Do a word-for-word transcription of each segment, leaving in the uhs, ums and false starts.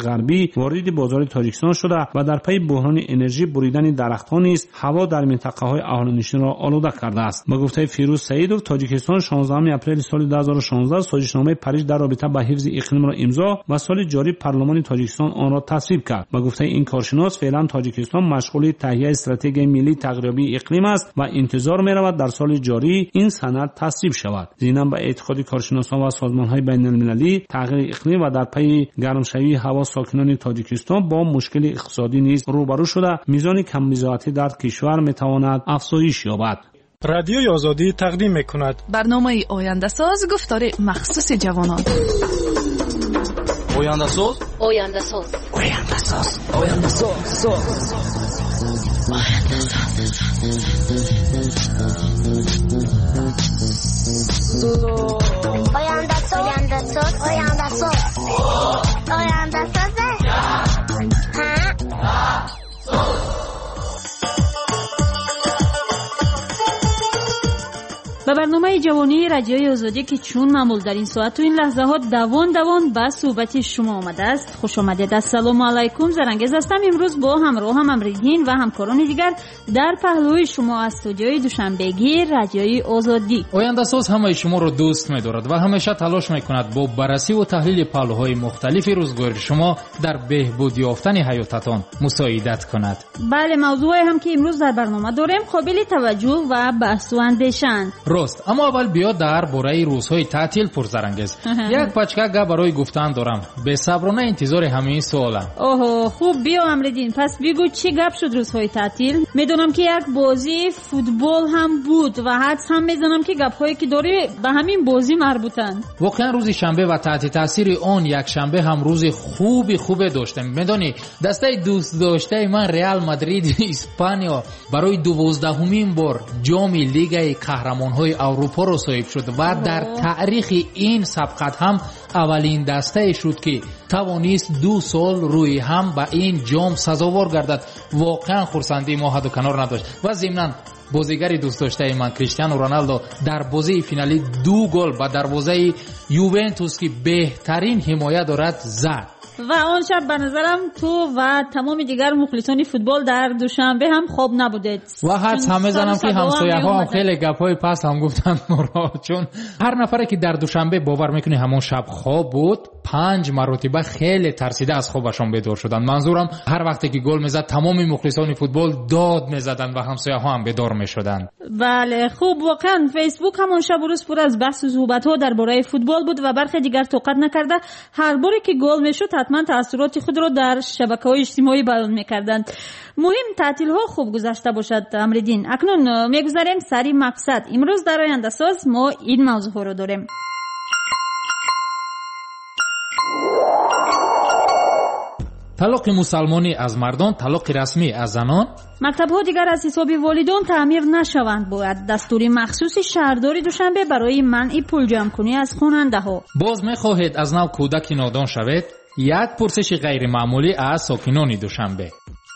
غربی وارد بازار تاجیکستان شده و در پی بحران انرژی بریدن درختان نیز هوا در منطقه‌های اهالینشین را آلوده کرده است. با گفته فیروز سعیدov، تاجیکستان شانزدهم اپریل سال دو هزار و شانزده سازشنامه پاریس در رابطه با حفظ اقلیم را امضا و سال جاری پارلمان تاجیکستان آن را تصویب کرد. با گفته این کارشناس، فعلا تاجیکستان مشغول تهیه استراتژی ملی تغییریابی اقلیم است و انتظار می‌رود در سال جاری این سند تصویب شود. ضمن به اعتقاد کارشناسان و سازمان‌های بین‌المللی، تغییر اقلیم و در پی گرمشوی هوا ساکنان تاجیکستان با مشکل اقتصادی نیز روبرو شده، میزان کم‌بضاعتی در کشور می‌تواند افزایش یابد. رادیوی آزادی تقدیم می‌کند برنامه آینده ساز، گفتار مخصوص جوانان. آینده ساز آینده ساز آینده ساز آینده ساز آینده ساز آینده ساز آینده ساز آینده ساز به برنامه جوانی رادیوی آزادی که چون معمول در این ساعت تو این لحظه ها دوان دوان به صحبت شما آمده است. خوش آمدید. السلام علیکم. زرنگز هستم. امروز با همراه هم امریدین و همکاران دیگر در پهلوی شما از استودیوی دوشنبهگی رادیوی آزادی. آینده ساز همه شما رو دوست می‌دارد و همیشه تلاش می‌کند با بررسی و تحلیل پهلوهای مختلف روزگار شما در بهبود یافتن حیاتتان مساعدت کند. بله، موضوعی هم که امروز در برنامه داریم قابل توجه و بحث و اندیشه‌اند. راست، اما اول بیا در باره روزهای تعطیل پرزرنگز یک پچکه گپ برای گفتن دارم. به صبرانه انتظار همین سوالم. اوه خوب، بیا امریدین، پس بگو چی گپ شد روزهای تعطیل؟ میدونم که یک بازی فوتبال هم بود و حدس هم میزنم که گپ‌هایی که داری به همین بازی مربوطن. واقعا روز شنبه و تحت تاثیر آن یک شنبه هم روز خوبی خوبه داشتم. میدونی دسته دوست داشته من ریال مادرید اسپانیا برای دوازدهمین بار جام لیگ قهرمان‌های اروپا رو صاحب شد و در تاریخ این سبقت هم اولین دسته شد که توانست دو سال روی هم به این جام سزاوار گردد. واقعا خرسندی ما حد و کنار نداشت و ضمناً بازیگر دوست داشته من کریستیانو رونالدو در بازی فینالی دو گل به دروازه یوونتوس که بهترین حمایت دارد زد. و آن شب به نظرم تو و تمام دیگر مخلصان فوتبال در دوشنبه هم خواب نبودید و حدس همه زنم که همسایه ها هم خیلی گپای پس هم گفتن مرا، چون هر نفره که در دوشنبه باور میکنه همون شب خواب بود پنج مرتبه خیلی ترسیده از خوابشان بیدار شدن. منظورم هر وقتی که گل میزد تمام مخلصان فوتبال داد میزدن و همسایه ها هم بیدار میشدن. بله خوب، واقعا فیسبوک همون شب و روز پر از بحث و صحبت ها درباره فوتبال بود و برخی دیگر طاقت نکرده هر باری که گل میشد حتما تاثیرات خود را در شبکه‌های اجتماعی بیان می‌کردند. مهم تعطیل‌ها خوب گذشته باشد. امریدین، اکنون می‌گذاریم سری مقصد. امروز در آینده ساز ما این موضوع رو داریم. طلاق مسلمانی از مردان، طلاق رسمی از زنان. مکتب‌ها دیگر از حساب والدان تعمیر نشوند. باید دستوری مخصوص شهرداری دوشنبه برای منع پول جمع کنی از خواننده‌ها. باز می‌خواهید از نو کودک نادان شوید؟ یک پرسش غیر معمولی از ساکنان دوشنبه.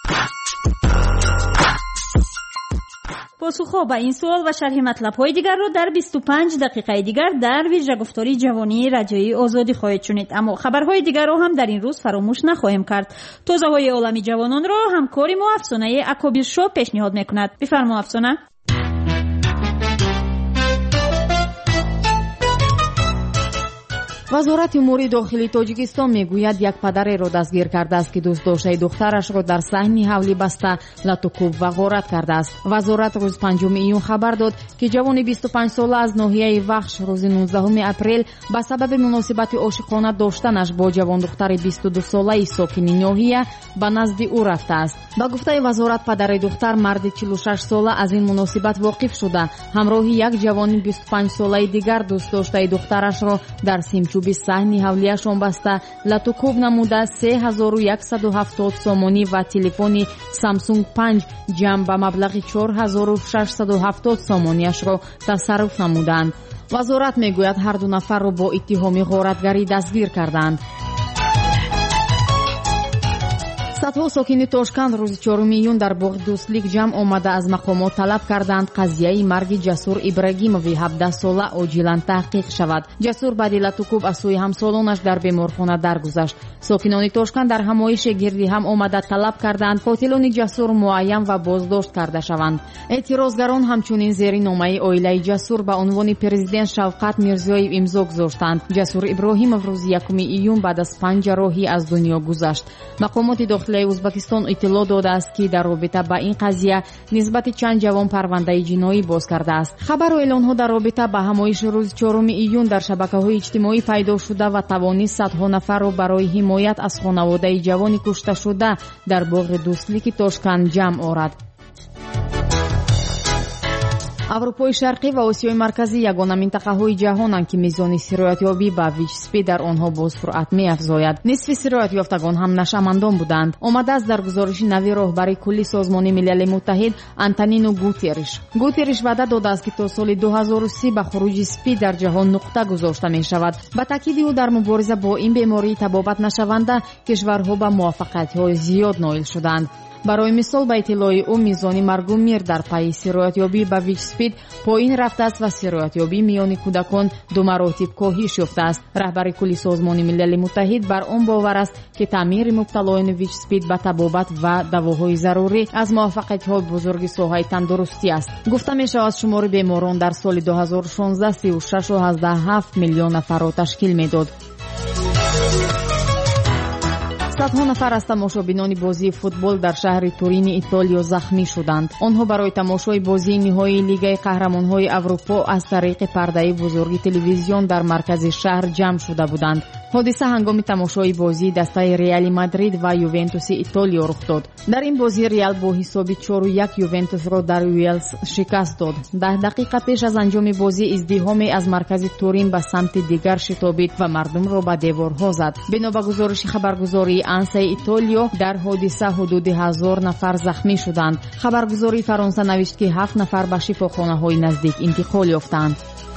پاسخها به این سوال و شرح مطلب‌های دیگر رو در بیست و پنج دقیقه دیگر در ویژه گفتاری جوانی رادیوی آزادی خواهید شنید. اما خبرهای دیگر رو هم در این روز فراموش نخواهیم کرد. توضیح‌های عالمی جوانان رو همکاری ما افسانه اکابیر شو پیشنهاد می‌کند. بفرما افسانه. وزارت امور داخلی تاجیکستان میگوید یک پدر را دستگیر کرده است که دوست داشته دخترش را در صحن حولی بسته لطوکوب و غارت کرده است. وزارت روز پنجم ایون خبر داد که جوان بیست و پنج ساله از ناحیه وخش روز نوزدهم اپریل به سبب مناسبت عاشقانه داشتنش با جوان دختر بیست و دو ساله ساکن ناحیه به نزد او رفته است. با گفته وزارت پدر دختر مرد چهل و شش ساله از این مناسبت واقف شده همراه یک جوان بیست و پنج ساله دیگر دوست داشته دخترش را در سیمچوب صحن حولیشان بسته لطوکوب نموده سه هزار و صد و هفتاد سامانی و تلفن سامسونگ پنج جمع به مبلغ چهار هزار و ششصد و هفتاد سامانیش را تصرف نمودند. وزارت میگوید هر دو نفر را با اتهام غارتگری دستگیر کردند. садҳо сокини Тошканд рӯзи чорум июн дар боғи Дӯстлик ҷамъ омада аз мақомот талаб карданд қазияи марги Ҷасур Ибрагимови ҳабдаҳ сола оҷилан таҳқиқ шавад. Ҷасур баъди латукуб аз сӯи ҳамсолонаш дар беморхона даргузашт. Сокинони Тошканд дар ҳамоише гирди ҳам омада талаб карданд қотилони Ҷасур муайян ва боздошт карда шаванд. эътирозгарон ҳамчунин зери номаи оилаи Ҷасур ба унвони президент Шавқат Мирзиёев имзо гузоштанд. Ҷасур Иброҳимов рӯзи якуми июн баъд аз панҷ ҷарроҳӣ аз дунё гузашт. мақомоти дохилияи Узбекистон иттилоъ додааст ки дар робита ба ин қазия нисбати чанд ҷавон парвандаи ҷиноӣ боз кардааст. хабару эълонҳо дар робита ба ҳамоиши рӯзи чоруми июн дар шабакаҳои иҷтимоӣ пайдо шуда ва тавонист садҳо нафарро барои ҳимоят аз хонаводаи ҷавони кушташуда дар боғи Дӯстлики Тошканд ҷамъ орад. аврупои шарқӣ ва осиёи марказӣ ягона минтақаҳои ҷаҳонанд ки мизони сироятёбӣ ба ВИЧ-СПИД дар онҳо бо суръат меафзояд. нисфи сироятёфтагон ҳам нашъамандон буданд. омадааст дар гузориши нави роҳбари кулли Созмони Милали Муттаҳид Антонино Гутерриш. Гутерриш ваъда додааст ки то соли ду ҳазору си ба хуруҷи СПИД дар ҷаҳон нуқта гузошта мешавад. ба таъкиди ӯ дар мубориза бо ин бемории табобатнашаванда кишварҳо ба муваффақиятҳои зиёд ноил шуданд. барои мисол ба иттилои ӯ мизони маргу мир дар пайи сироятёбӣ ба ВИЧ-СПИД поин рафтааст ва сироятёбӣ миёни кӯдакон ду маротиб коҳиш ёфтааст. раҳбари кулли Созмони Милали Муттаҳид бар он бовар аст ки таъмири мубталоини ВИЧ-СПИД ба табобат ва давоҳои зарурӣ аз муваффақиятҳои бузурги соҳаи тандурустӣ аст. гуфта мешавад шумори беморон дар соли ду ҳазору шонздаҳ сию шашу ҳаздаҳ ҳафт миллион нафарро ташкил медод. садҳо нафар аз тамошобинони бозии футбол дар шаҳри Турини Итолиё захмӣ шуданд. онҳо барои тамошои бозии ниҳоии Лигаи Қаҳрамонҳои Аврупо аз тариқи пардаи бузурги телевизион дар маркази шаҳр ҷамъ шуда буданд. ҳодиса ҳангоми тамошои бозии дастаи Реали Мадрид ва Ювентуси Итолиё рух дод. дар ин бозӣ Реал бо ҳисоби чору як Ювентусро дар Уелс шикаст дод. даҳ дақиқа пеш аз анҷоми бозӣ издиҳоме аз маркази Турин ба самти дигар шитобид ва мардумро ба деворҳо зад. бино ба гузориши хабаргузории Ансаи Итолиё дар ҳодиса ҳудуди ҳазор нафар захмӣ шуданд. хабаргузории Фаронса навишт ки ҳафт нафар ба шифохонаҳои наздик интиқол ёфтанд.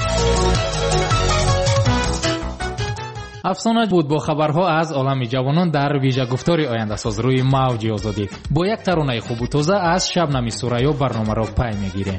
афсона буд бо хабарҳо аз олами ҷавонон дар вижагуфтори ояндасоз рӯи мавҷи озодӣ. бо як таронаи хубу тоза аз Шабнами Сурайё барномаро пай мегирем.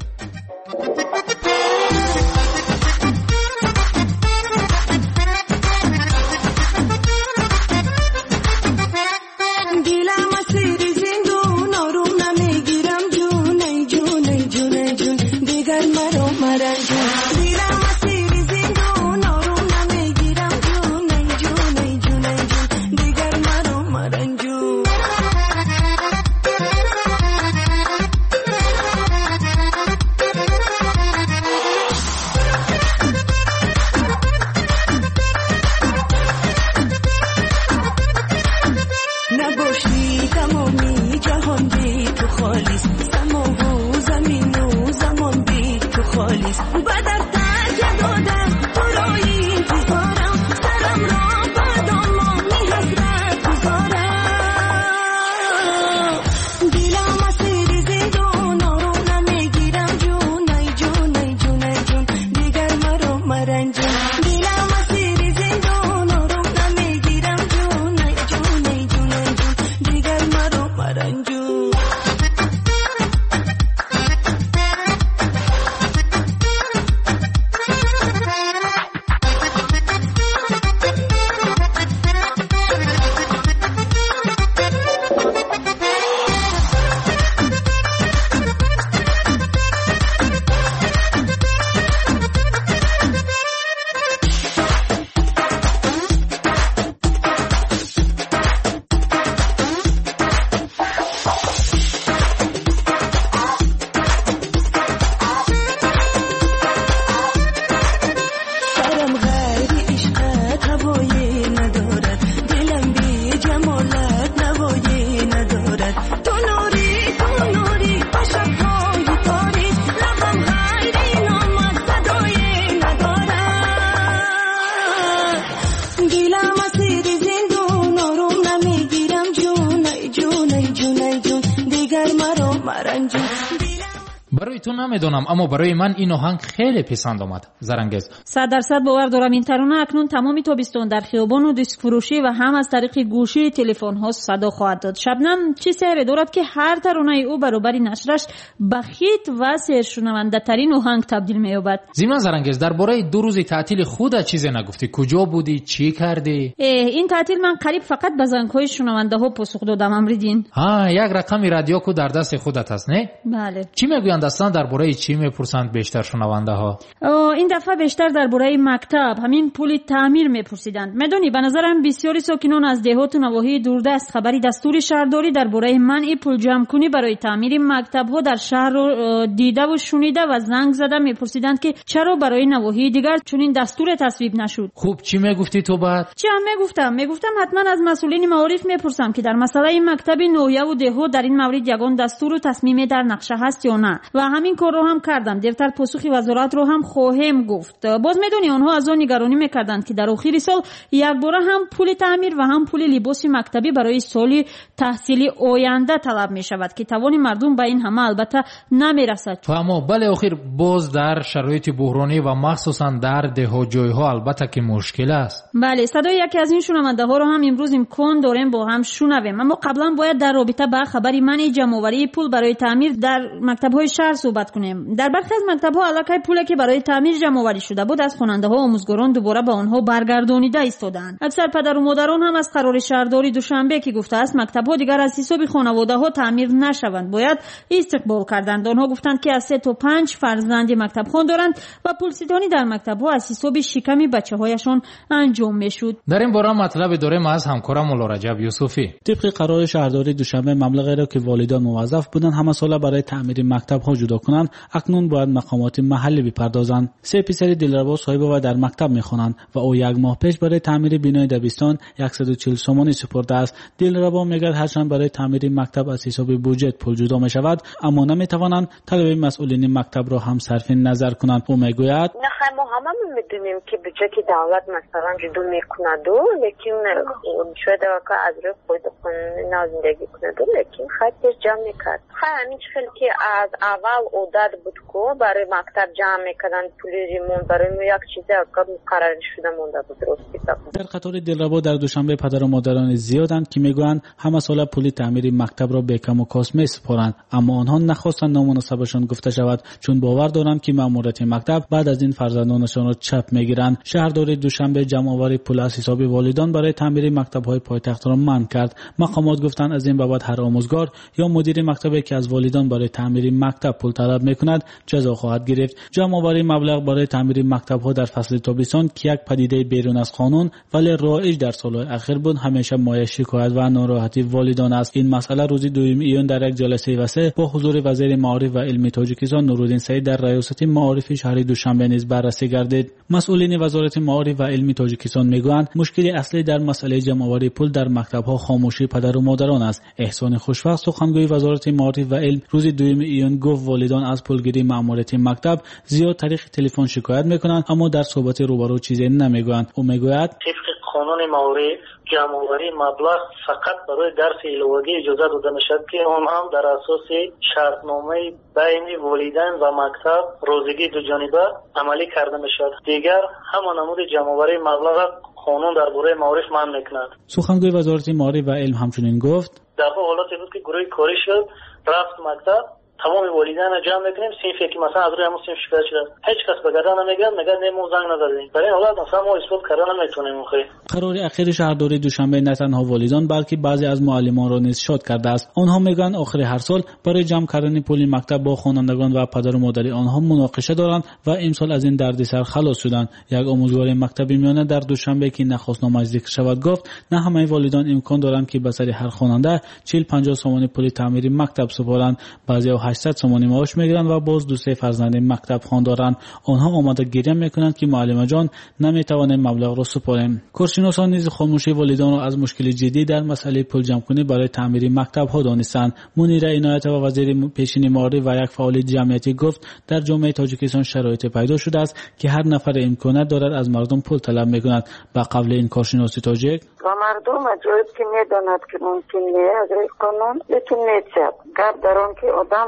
برای تو نمیدونم، اما برای من این آهنگ خیلی پسند آمد. زرنگز صد درصد باور دارم این ترانه اکنون تمامی تابستان در خیابان و دیسک فروشی و هم از طریق گوشی تلفن ها صدا خواهد داد. شبنم چی سری دارد که هر ترانه او برابر نشرش به خیت و سرشنونده ترین آهنگ تبدیل می‌یابد. زینا زرنگز درباره دو روز تعطیل خود چیزی نگفتی؟ کجا بودی؟ چی کردی؟ این تعطیل من قریب فقط به زنگ‌های شنونده ها پاسخ دادم. امریدین ها یک رقم رادیو کو در دست خودت است نه؟ بله. چی میگویند اصلا درباره چی میپرسند بیشتر شنونده ها؟ این دفعه بیشتر درباره مکتب، همین پول تعمیر میپرسیدند. میدونی به نظرم بسیاری ساکنان از دهات و نواحی دوردست خبری دستور شهرداری درباره منع پول جمع کنی برای تعمیر مکتب ها در شهر رو دیده و شنیده و زنگ زده میپرسیدند که چرا برای نواحی دیگر چون این دستور تصویب نشد. خوب چی میگفتی تو بعد؟ چی هم میگفتم؟ میگفتم حتما از مسئولین معارف میپرسم که در مسئله این مکتب نوحه و دهات در این مورد یگان دستور و تصمیم در نقشه هست یا نه، و همین کار رو هم کردم. دیرتر پاسخی وزارت رو هم خواهم گفت. باز میدونی آنها از آن نگرانی میکردند که در آخر سال یک بار هم پول تعمیر و هم پول لباس مکتبی برای سال تحصیلی آینده طلب میشود که توان مردم به این همه البته نمیرسد. تو اما بله آخر باز در شرایط بحرانی و مخصوصا در دهات جایها البته که مشکل است. بله صدای یکی از این شنونده ها رو هم امروز امکان داریم با هم شنویم، اما قبلا باید در رابطه با خبری منع جمع‌آوری پول برای تعمیر در مکتب‌های شهر صحبت کنیم. در برخی از مکتب‌ها علاقه پولی که برای تعمیر جمع‌آوری شده بود از خواننده‌ها و آموزگاران دوباره به آنها برگردانیده ایستادند. اکثر پدر و مادران هم از قرار شهرداری دوشنبه که گفته است مکتب‌ها دیگر از حساب خانواده‌ها تعمیر نشوند باید استقبال کردند. آنها گفتند که از سه تا پنج فرزند مکتب خوان دارند و پولستانی در مکتب‌ها از حساب شکم بچه‌هایشان انجام می‌شد. در این باره مطلب داریم از همکارم مولا رجب یوسفی. طبق قرار شهرداری دوشنبه مبلغی را که والدان موظف بودند همه ساله برای تعمیر مکتب‌ها جدا کنند اکنون باید مقامات محلی بپردازند. سه پسر دلربا صاحب و در مکتب می‌خوانند و او یک ماه پیش برای تعمیر بنای دبستان صد و چهل سومانی سپرده است. دلربا میگوید هرچند برای تعمیر مکتب از حساب بودجه پول جدا می‌شود اما نمی‌توانند طلب مسئولین مکتب را هم صرف نظر کنند. او میگوید نه ما همه می‌دونیم که بودجه که دولت مثلا جدا می‌کند و لیکن شاید که از روی خود قانون زندگی کند لیکن خیلی جمع می‌کرد. همین خیلی که از اول عادت بود که برای مکتب جمع می‌کردن پول ریمون برای یک چیز که مقرر شده مونده بود. در قطار دلربا در دوشنبه پدر و مادران زیادند که میگویند همه ساله پول تعمیر مکتب را به کم و کاست میسپارند اما آنها نخواستند نامناسبشان گفته شود چون باور دارند که ماموریت مکتب بعد از این فرزندانشان را چپ میگیرند. شهرداری دوشنبه جمع‌آوری پول از حساب والدان برای تعمیر مکتب‌های پایتخت را منع کرد. مقامات گفتند از این بابت هر آموزگار یا مدیر مکتبی که از والدان برای تعمیر مکتب پول طلب میکند جزا خواهد گرفت. جمع‌آوری مبلغ برای تعمیر مکتب‌ها در فصل تابستان که یک پدیده بیرون از قانون ولی رایج در سال‌های اخیر بود همیشه مایه شکایت و ناراحتی والدان است. این مسئله روز دوم ایون در یک جلسه وسیع با حضور وزیر معارف و علم تاجیکستان نورالدین سعید در ریاست معارف شهر دوشنبه نیز بررسی گردید. مسئولین وزارت معارف و علم تاجیکستان میگویند مشکل اصلی در مسئله جمع‌آوری پول در مکتب‌ها خاموشی پدر و مادران است. احسان خوشوقت سخنگوی وزارت معارف و علم روز دوم ایون گفت والدان از پولگیری مأموریت مکتب زیاد طریق تلفن شکایت میکنند اما در صحبت روبرو چیزی نمیگویند. او میگوید قانون معارف جمع‌آوری مبلغ فقط برای درس الهی اجازه داده میشد که اون هم در اساس شرطنامه بین والدین و مکتب روزگی دو جانبه عملی کرده میشد. دیگر همان نمود جمع‌آوری مبلغ قانون درباره معارف منع میکند. سخنگوی وزارت معارف و علم همچنین گفت در حالاتی بود که گروه کاری شد رفت مکتب تمام والدین را جمع میکنیم صنفی که مثلا از روی همون صنف شکایت شده هیچ کس به گردن نمیگرد نگه نمو زنگ ندادیم برای این حالت مثلا ما اثبات کردن نمیتونیم. خیلی قرار اخیر شهرداری دوشنبه نه تنها والدان بلکه بعضی از معلمان را نیز شاد کرده است. آنها میگن آخر هر سال برای جمع کردن پول مکتب با خوانندگان و پدر و مادر آنها مناقشه دارند و امسال از این دردسر خلاص شدند. یک آموزگار مکتبی میانه در دوشنبه که نخست نامش ذکر شود گفت نه همه والدان امکان دارند که به سر هر خواننده چهل پنجاه سومانی پول تعمیر مکتب سپارند. بعضی‌ها هشتصد سومانی معاش میگیرند و باز دو سه فرزند مکتب خوان دارند. آنها آماده گریه میکنند که معلم جان نمیتوانیم مبلغ را سپاریم. کارشناسان نیز خاموشی والدان را از مشکل جدی در مسئله پول جمع کنی برای تعمیر مکتب ها دانستند. منیر عنایت و وزیر پیشین معارف و یک فعال جمعیتی گفت در جامعه تاجیکستان شرایط پیدا شده است که هر نفر امکانات دارد از مردم پول طلب میکند. به قول این کارشناس تاجیک و مردم جایی که میداند که ممکن نیست از روی قانون بتونه چپ گرد در آن که آدم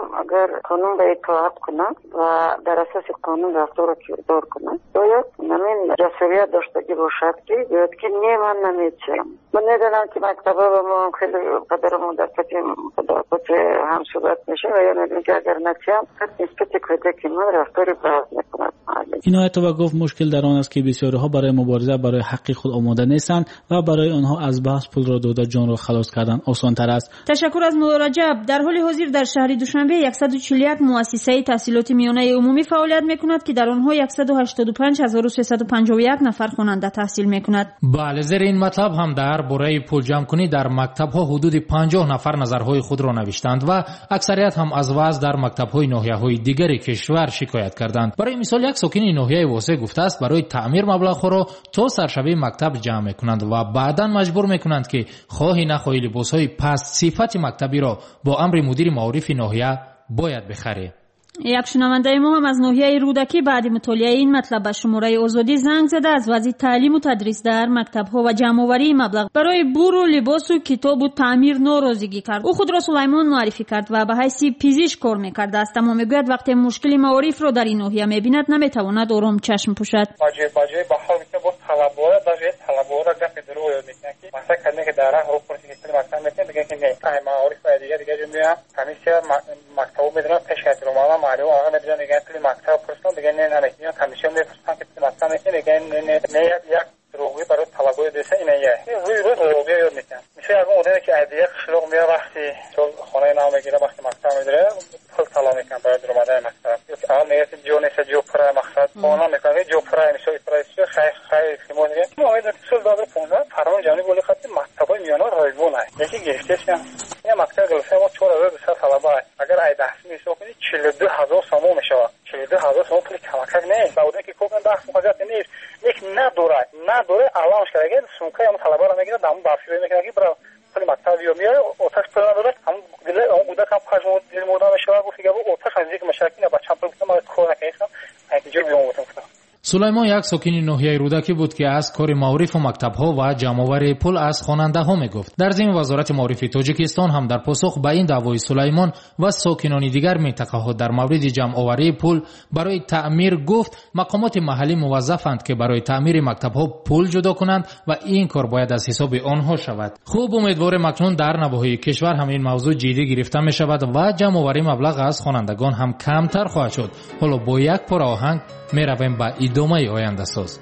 اگر قانون به اطاعت کنه و در اساس قانون رفتار کردار کنه باید نمین جسوریت داشتگی باشد که باید که نه من نمیتونم. من ندانم که مکتبه و ما خیلی قدرمون در پتی پتی هم صورت میشه و یا ندیم که اگر نتیم نسبت کده که من رفتاری باز نکند. این آیت و گفت مشکل در آن است که بسیاری ها برای مبارزه برای حق خود آماده نیستند و برای آنها از بحث پول را داده جان را خلاص کردن آسان تر است. تشکر از مرجب. در حال حاضر در شهر دوشنبه صد و چهل و یک مؤسسه تحصیلات میانه عمومی فعالیت میکند که در آنها صد و هشتاد و پنج هزار و سیصد و پنجاه و یک نفر خواننده تحصیل میکند. بله، زیر این مطلب هم در برای پول جمع کنی در مکتب ها حدود پنجاه نفر نظرهای خود را نوشتند و اکثریت هم از وضع در مکتب های ناحیه های دیگر کشور شکایت کردند. برای مثال یک ساکن ناحیه واسه گفته است برای تعمیر مبلغ را تا سرشبه مکتب جمع میکنند و بعداً مجبور میکنند که خواهی نخواهی لباس های پست صفت مکتبی را با امر مدیر معارف ناحیه باید بخری. یک شنونده ما هم از ناحیه رودکی بعد مطالعه این مطلب به شماره آزادی زنگ زده از وضع تعلیم و تدریس در مکتب‌ها و جمع‌آوری مبلغ برای بور و لباس و کتاب و تعمیر ناراضگی کرد. او خود را سلیمان معرفی کرد و به حیث پزشک کار می‌کرد است، اما میگوید وقتی مشکلی معارف را در این ناحیه می‌بیند نمی‌تواند آرام چشم پوشد. باجه باجه به حال که با طلبات باجه طلبات را گفت درو می‌کنه که مثلا کنه که در راه رو پرسی که مثلا می‌کنه دیگه که نه معارف دیگه دیگه جمعه کمیسیا مکتب می‌دونن تشکیل رو ما معلومه آقا می‌دونن دیگه توی مکتب پرسیدن دیگه نه نمی‌کنه کمیسیون می‌پرسن که مثلا می‌کنه دیگه نه نه یک روی برای طلبات دیگه اینه یه روی روی روی یاد می‌کنه میشه اگه اون که ادیه شلوغ میاد وقتی تو خانه نام میگیره وقتی مکتب میره پول طلا میکنه برای درآمد مکتب اول میگه جو نیست جو پرای مقصد اون میگه جو پرای میشه پرایس خیلی خیلی سیمونه ما اید سال داده پونزده فرمان جانی بولی خاطر مکتبای میانه رایگونه یکی گشتش نه مکتب گلفه ما چهار هزار دویست طلبه اگر ای بحث میشه کنی چهل و دو هزار سوم میشه چهل و دو هزار سوم پول کمک نیست بعد اینکه کوکن بحث مخاطب نیست یک نداره نداره الانش کرده سومکه هم طلبه را میگیره دامو بافی میکنه که برای پول مکتب یا میاره اوتاش پول نداره هم دل اون بوده کم خرج مود دل مودا میشه گفت که اوتاش از یک مشکلی نه بچه‌ام پول ما کار نکردم اینجوری بیام گفتم. سلیمان یک ساکن ناحیه رودکی بود که از کار معارف و مکتب‌ها و جمع‌آوری پول از خواننده‌ها میگفت. در ضمن وزارت معارف تاجیکستان هم در پاسخ به این دعوای سلیمان و ساکنان دیگر منطقه‌ها در مورد جمع‌آوری پول برای تعمیر گفت مقامات محلی موظفند که برای تعمیر مکتب‌ها پول جدا کنند و این کار باید از حساب آنها شود. خوب امیدوارم اکنون در نواحی کشور هم این موضوع جدی گرفته می شود و جمع‌آوری مبلغ از خوانندگان هم کمتر خواهد شد. حالا با یک پاره آهنگ می رویم به ادامه آینده ساز.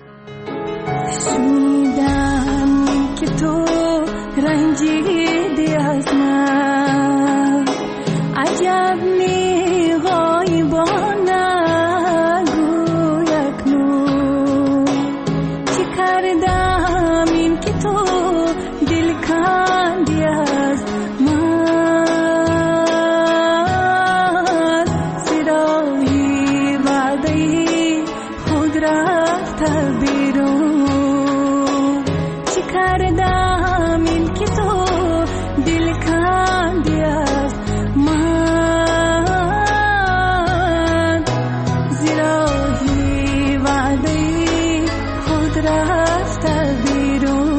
شنیدم که تو رنجیدی از من عجب می‌خوای با نگو اکنون چی کردم این که تو دل کندی از من صدای وعده خود رفته بیرون چی کردم این که تو دل کندی از من زیرای وعده خود رفته بیرون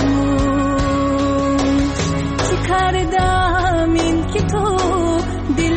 دل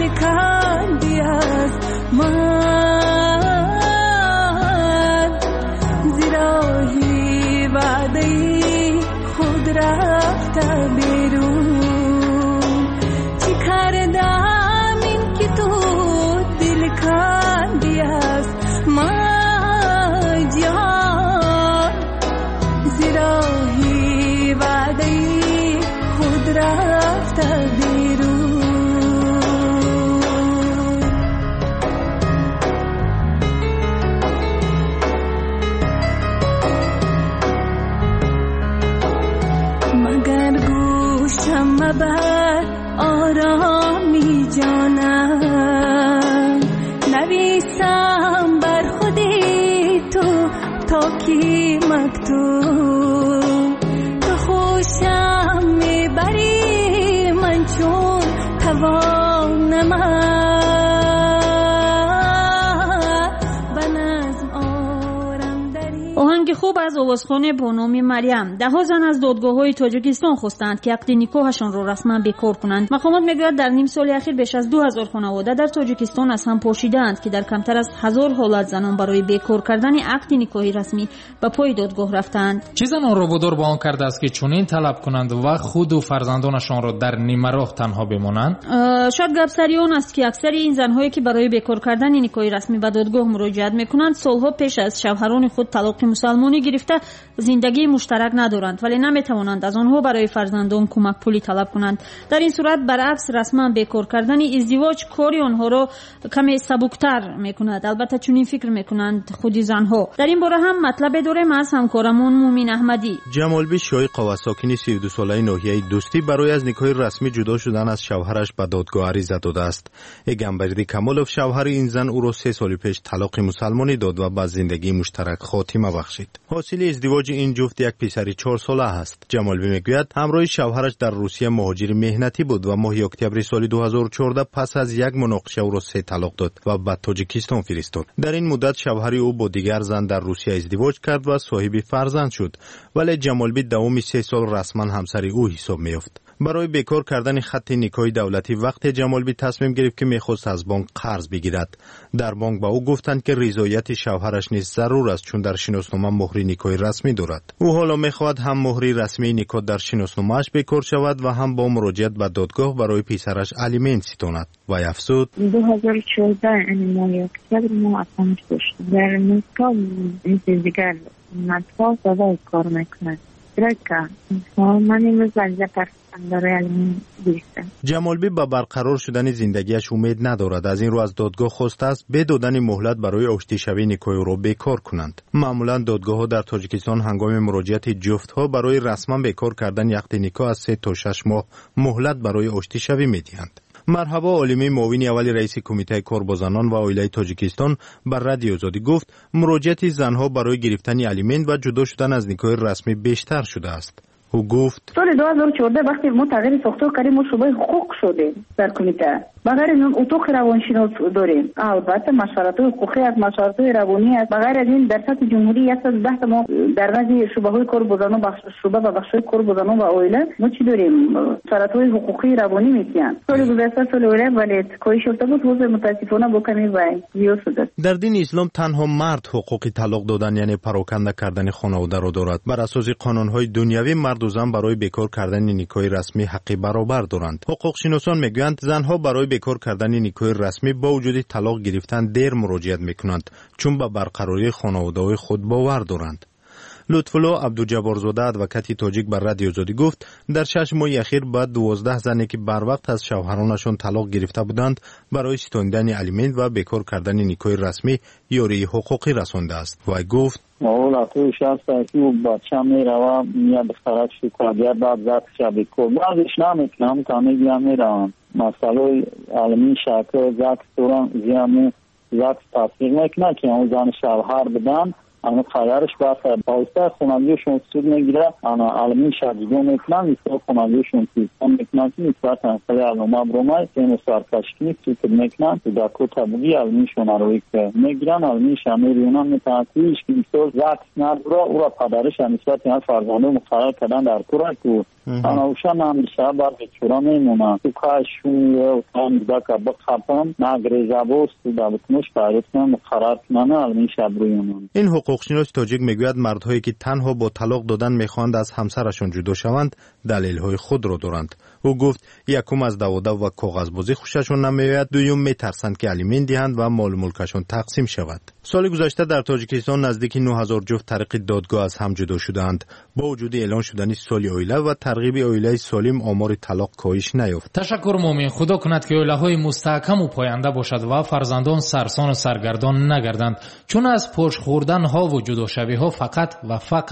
مکتوب تو خوشم میبری من چون توانم آهنگ خوب از آوازخوان بانام مریم. ده ها زن از دادگاه‌های تاجیکستان خواستند که عقد نکاحشان را رسما بکار کنند. مقامات میگویند در نیم سال اخیر بیش از دو هزار خانواده در تاجیکستان از هم پاشیدند که در کمتر از هزار حالت زنان برای بکار کردن عقد نکاحی رسمی به پای دادگاه رفتند. چه زنان را وادار به آن کرده است که چنین طلب کنند و خود و فرزندانشان را در نیمه راه تنها بمانند؟ شاید گپ سر آن است که اکثر این زنهایی که برای بکار کردن نکاح رسمی به دادگاه مراجعت میکنند سالها پیش از شوهران خود طلاق مسلمانی گرفته زندگی مشترک ندارند ولی نمیتوانند از آنها برای فرزندان کمک پولی طلب کنند. در این صورت برعکس رسما بکار کردن ازدواج کاری آنها را کمی سبکتر میکند. البته چنین فکر میکنند خود زنها. در این باره هم مطلب داریم از همکارمون مومین احمدی. جمالبی شایقا ساکن سی و دو ساله ناحیه دوستی برای از نکاح رسمی جدا شدن از شوهرش به دادگاه عریضه داده است. اگمبردی کمالوف شوهر این زن او را سه سال پیش طلاق مسلمانی داد و به زندگی مشترک خاتمه بخشید. حاصل ازدواج این جفت یک پسر چهار ساله است. جمالبی میگوید همراه شوهرش در روسیه مهاجر مهنتی بود و ماه اکتبر سال دو هزار و چهارده پس از یک مناقشه او را سه طلاق داد و به تاجیکستان فرستاد. در این مدت شوهر او با دیگر زن در روسیه ازدواج کرد و صاحب فرزند شد ولی جمالبی دوام سه سال رسما همسر او حساب میافت. برای بکار کردن خط نکاح دولتی وقت جمالبی تصمیم گرفت که میخواست از بانک قرض بگیرد. در بانک با او گفتند که رضایت شوهرش نیز ضرور است چون در شناسنامه مهر نکاح رسمی دارد. او حالا میخواهد هم مهر رسمی نکاح در شناسنامه‌اش بکار شود و هم با مراجعت به دادگاه برای پسرش الیمنت ستاند. و افزود دو هزار و چهارده این ماه اکتبر ما اقامت داشتیم در نکاح این دیگر مدفع سوال کار میکنند. جمالبی با برقرار شدن زندگیش امید ندارد. از این رو از دادگاه خواسته است به دادن مهلت برای آشتی شوی نکاح را بکار کنند. معمولا دادگاه ها در تاجیکستان هنگام مراجعت جفت ها برای رسما بکار کردن عقد نکاح از سه تا شش ماه مهلت برای آشتی شوی میدهند. مرحبا عالمی معاون اول رئیس کمیته کار با زنان و عائله تاجیکستان بر رادیو آزادی گفت مراجعت زنها برای گرفتن الیمنت و جدا شدن از نکاح رسمی بیشتر شده است. او گفت سال دو هزار و چهارده وقتی ما تغییر ساختار کردیم ما شعبه حقوق شدیم در کمیته. بغیر این اتاق روانشناس داریم. البته مشورت حقوقی از مشورت روانی است. بغیر از این در سطح جمهوری است از ده تا ما در بعضی شعبه های کار با زنان بخش شعبه و بخش کار با زنان و عائله ما چی داریم؟ مشورت های حقوقی روانی میگن. سال گذشته سال عائله ولی کاهش یافته بود وضع متاسفانه با کمی وای زیاد شده. در دین اسلام تنها مرد حقوق طلاق دادن یعنی پراکنده کردن خانواده را دارد. بر اساس قانون های دنیوی مرد و زن برای بکار کردن نکاح رسمی حقی برابر دارند. حقوق شناسان میگویند زنها برای بکار کردن نکاح رسمی با وجود طلاق گرفتن دیر مراجعت میکنند چون به برقراری خانواده خود باور دارند. لطفالله عبدالجبارزاده ادوکات تاجیک بر رادیو آزادی گفت در شش ماه اخیر بعد دوازده زنی که بر وقت از شوهرانشان طلاق گرفته بودند برای ستاندن الیمنت و بکار کردن نکاح رسمی یاری حقوقی رسانده است. و گفت اول تو شخص که بچه میره میاد خرج شکایت بعد زد شبیه کو بعدش نمیتونم کامیگم میرم مسئله علمی شکل زد سوران زیامه زد تصدیق نکنه که اون زن شوهر بدن اما خیارش باید باوسته خونگیشون سود میگیره اما علمی شدیدو میکنن نیستا خونگیشون سیستم میکنن که نسبت انسلی علومه برومای که نسار کشکنی سوکر میکنن که دکو تبوگی علمیشون روی که میگیرن علمیش امیریونان میتانسیش که نیستا زکس ندورا او را پدرش نسبت این فرزانده مقرر کردن در کورا که انا اوشان هم بیشتر بر بچورا میمونن تو کاشون و تان دکا بخفم نگریزه بوست و دابتنوش پایدتنا مقرر کنن علمیش ابرویونان. این حقوقشناس تاجیک میگوید مردهایی که تنها با طلاق دادن میخواهند از همسرشان جدا شوند دلیل‌های خود را دارند. او گفت یکم از دعوا و کاغذبازی خوششون نمیآید، دوم میترسند که الیمنت دهند و مال ملکشون تقسیم شود. سال گذشته در تاجیکستان نزدیک نه هزار جفت طریق دادگاه از هم جدا شدند. با وجود اعلان شدن سال عائله و ترغیب عائله سالم آمار طلاق کاهش نیافت. تشکر مومن. خدا کند که عائله‌های مستحکم و پاینده باشد و فرزندان سرسان و سرگردان نگردند، چون از پشت خوردن ها و جدا شوی ها فقط و فقط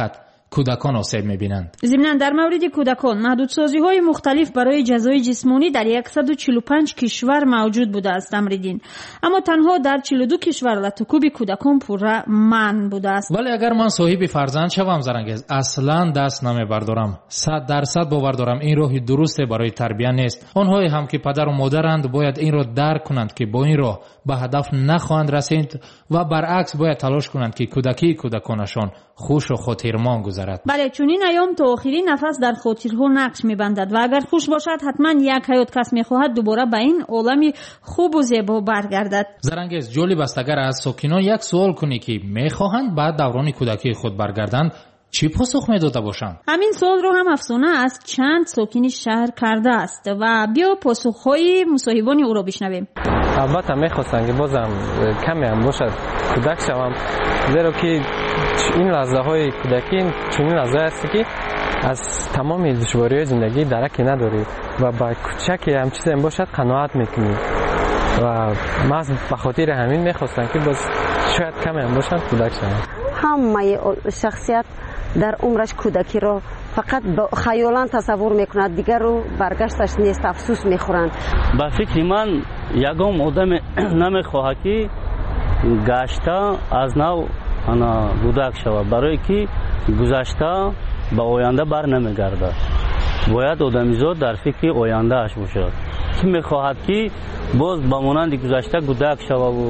کودکان آسیب می‌بینند. ضمناً در مورد کودکان محدودسازی‌های مختلف برای جزای جسمانی در صد و چهل و پنج کشور موجود بوده است امریدین، اما تنها در چهل و دو کشور لطکوب کودکان پورا منع بوده است. ولی اگر من صاحب فرزند شوم زرنگز اصلاً دست نمیبردارم. صد درصد باور دارم این راه درسته برای تربیت نیست. آنهایی هم که پدر و مادرند باید این را درک کنند که با این راه به هدف نخواهند رسید و برعکس باید تلاش کنند که کودکی کودکانشان خوش و خاطرمان گذرد. بله، چون این ایام تا آخرین نفس در خاطرها نقش می‌بندد و اگر خوش باشد حتما یک حیات کس می‌خواهد دوباره به این عالم خوب و زیبا برگردد. زرنگز جالب است اگر از ساکنان یک سوال کنی که می‌خواهند بعد دوران کودکی خود برگردند چی پاسخ می‌داده باشند؟ همین سوال رو هم افسانه از چند ساکن شهر کرده است و بیا پاسخ‌های مصاحبان او را بشنویم. البته می‌خواستم که بازم کمی هم باشد کودک شوم، زیرا که این لحظه های کودکی چنین لحظه است که از تمام دشواری‌های زندگی درکی نداری و با کوچکی هم چیزی هم باشد قناعت میکنی و من به خاطر همین میخواستم که باز شاید کمی هم باشد کودک شوم. همه شخصیت در عمرش کودکی رو فقط با خیالان تصور میکنند، دیگر رو برگشتش نیست، افسوس میخورند. با فکر من یگام آدم نمیخواهد که گشته از نو انا کودک شود، برای که گذشته به آینده بر نمیگردد. باید آدمیزاد در فکر آینده اش باشد که میخواهد که باز به مانند گذشته کودک شود و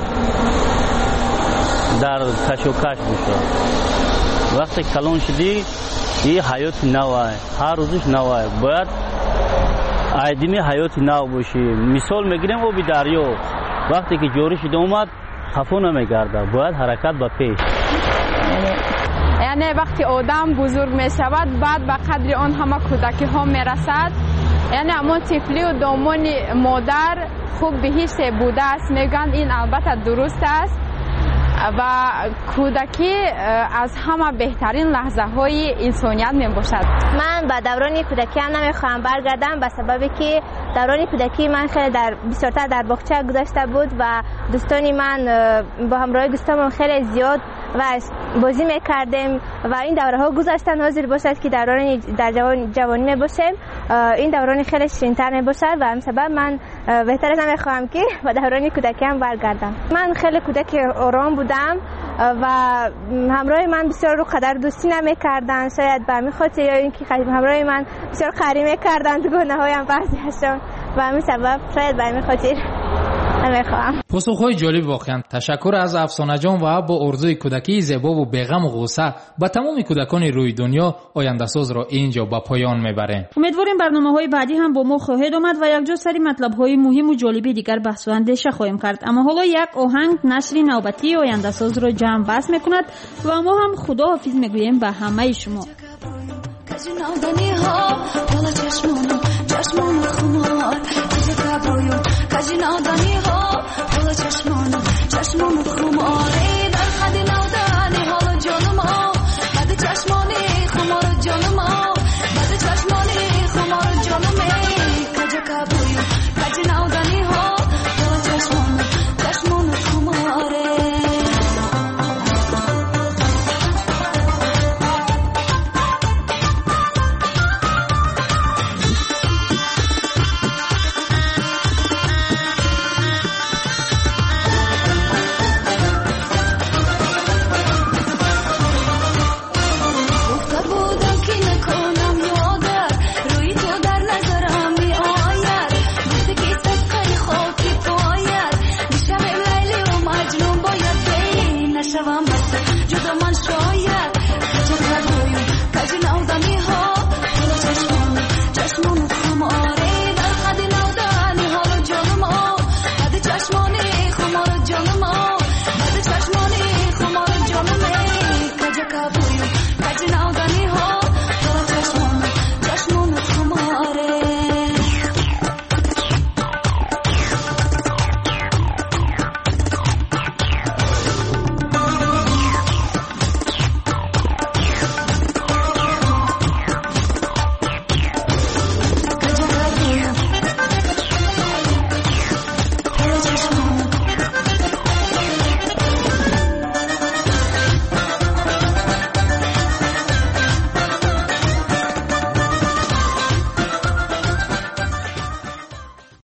در کش و کش باشد. وقتی کلان شدی این حیات نوه، هر روزش نوه، باید ایدمی حیات نو باشی. مثال میگیریم آب دریا وقتی که جاری شده اومد خفا نمیگرده، باید حرکت به پیش. یعنی وقتی آدم بزرگ می شود بعد به قدر آن همه کودکی ها می رسد، یعنی اما طفلی و دامان مادر خوب بهش بوده است، میگن این البته درست است و کودکی از همه بهترین لحظه های انسانیت می باشد. من به دوران کودکی هم نمیخواهم برگردم به سببی که دوران کودکی من خیلی در بسیارتر در باغچه گذشته بود و دوستانی من با همراه دوستانم خیلی زیاد و بازی میکردیم و این دوره ها گذشته ناظر باشد که دوران در جوان جوانی می باشیم، این دوران خیلی شیرین‌تر می باشد و همین سبب من بهتر از نمیخواهم که به دوران کودکی هم برگردم. من خیلی کودک آرام بودم و همراه من بسیار رو قدر دوستی نمیکردن، شاید به همین خاطر یا اینکه همراه من بسیار قهری میکردن تو گناهایم بعضی‌هاشون و همین سبب شاید به همین خاطر نمیخوام. پاسخ‌های جالب واقعا. تشکر از افسانه جان و با آرزوی کودکی زیبا و بی‌غم و غصه با تمام کودکان روی دنیا آینده ساز را اینجا به پایان میبریم. امیدواریم برنامه‌های بعدی هم با ما خواهید آمد و یک جا سری مطلب‌های مهم و جالبی دیگر بحث و اندیشه خواهیم کرد. اما حالا یک آهنگ نشری نوبتی آینده ساز را جمع بس میکند و ما هم خداحافظ میگوییم به همه شما.